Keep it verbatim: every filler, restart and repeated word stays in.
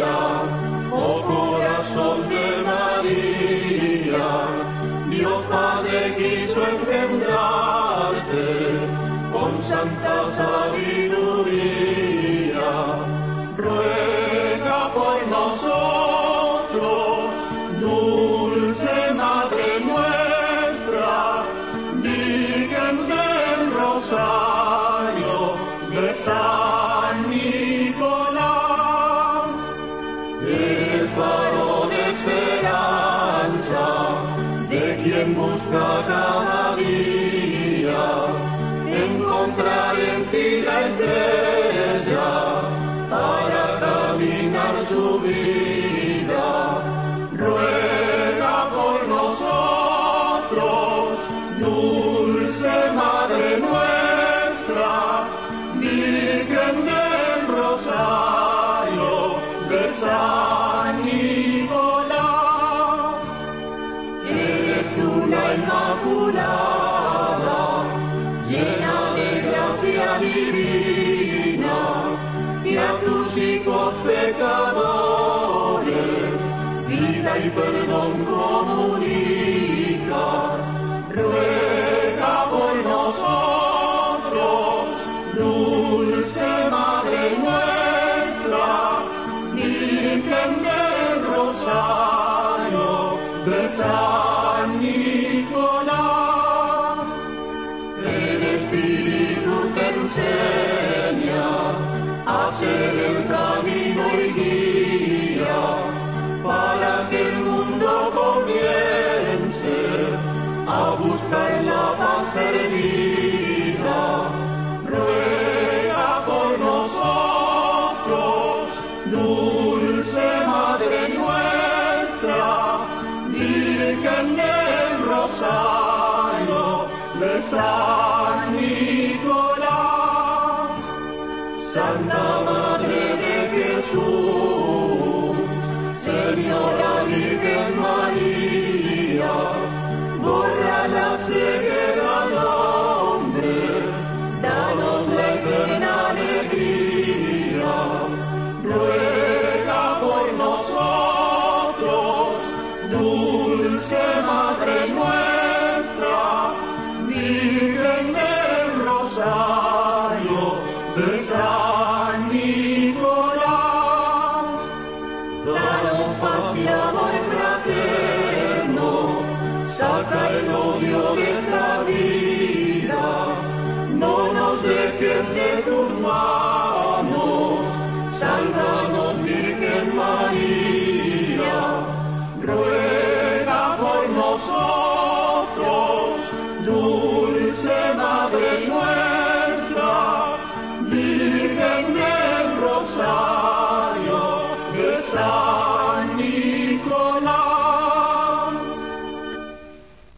María, oh corazón de María, Dios Padre quiso engendrarte con santa sabiduría. Ruega por nosotros, dulce Madre nuestra, Virgen del Rosario de San Nicolás. Eres faro de esperanza de quien busca cada día encontrar en ti la estrella para caminar su vida. Ruega por nosotros, dulce Madre nuestra, Virgen del Rosario de San Nicolás. Eres tú la Inmaculada, llena de gracia divina, y a tus hijos pecadores vida y perdón comunicas. Ruega por nosotros, dulce Madre nuestra, Virgen del Rosario de San Nicolás. El Espíritu te enseña a hacer el camino y guía para que el mundo comience a buscar la paz perdida. Ruega por nosotros, dulce Madre nuestra, Virgen del Rosario de San Nicolás. Santa Madre de Jesús, Señora Virgen María, borra la ceguera al hombre, danos la eterna alegría. Ruega por nosotros, dulce Madre nuestra, Virgen del Rosario de San Nicolás. Danos paz y amor fraterno, saca el odio de esta vida, no nos dejes de tus manos, sálvanos Virgen María. Ruega por nosotros, dulce Madre nuestra,